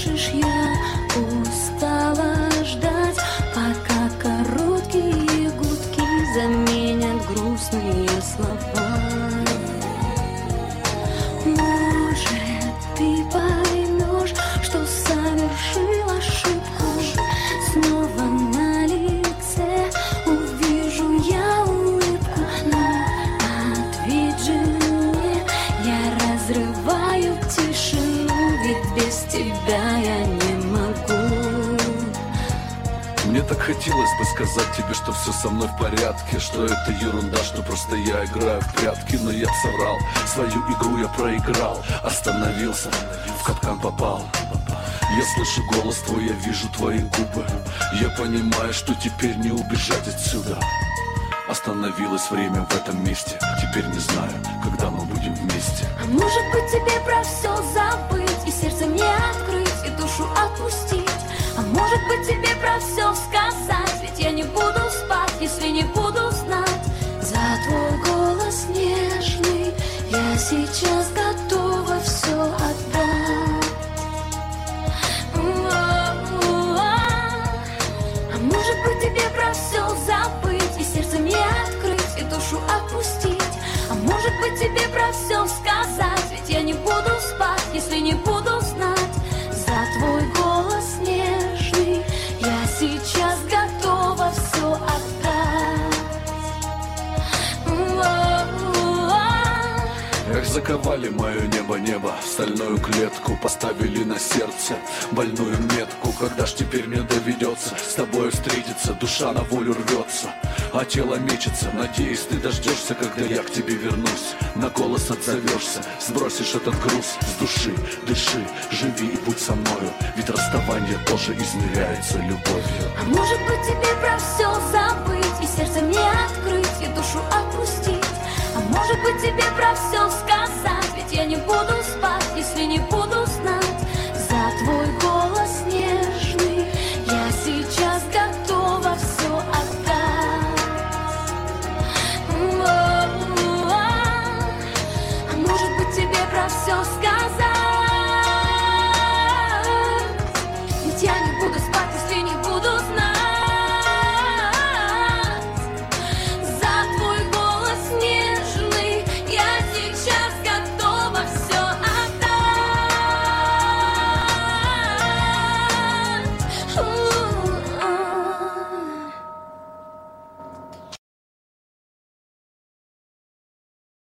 слышишь, я устала ждать, пока короткие гудки заменят грустные слова. Может, ты поймешь, что совершил ошибку. Снова на лице увижу я улыбку. Но ответь же мне, я разрываю тишину, ведь без тебя я не могу. Мне так хотелось бы сказать тебе, что все со мной в порядке, что это ерунда, что просто я играю в прятки. Но я соврал, свою игру я проиграл, остановился, в капкан попал. Я слышу голос твой, я вижу твои губы. Я понимаю, что теперь не убежать отсюда. Остановилось время в этом месте. Теперь не знаю, когда мы будем вместе. А может быть тебе про все забыть, и сердце мне открыть, и душу отпустить. А может быть тебе про все сказать, ведь я не буду спать, если не буду знать. За твой голос нежный я сейчас готова все отдать. А может быть тебе про все забыть, и сердце мне открыть, и душу отпустить. А может быть тебе про все сказать, ведь я не буду спать, если не буду знать. За твой голос нежный я сейчас готова все отдать. Эх, заковали мое небо в стальную клетку, поставили на сердце больную метку. Когда ж теперь мне доведется с тобой встретиться? Душа на волю рвется, а тело мечется. Надеюсь, ты дождешься, когда я к тебе вернусь. На голос отзовешься, сбросишь этот груз с души. Дыши, живи и будь со мною, ведь расставание тоже измеряется любовью. А может быть тебе про все забыть, и сердце мне открыть, и душу отпустить. А может быть тебе про все сказать, ведь я не буду спать, если не буду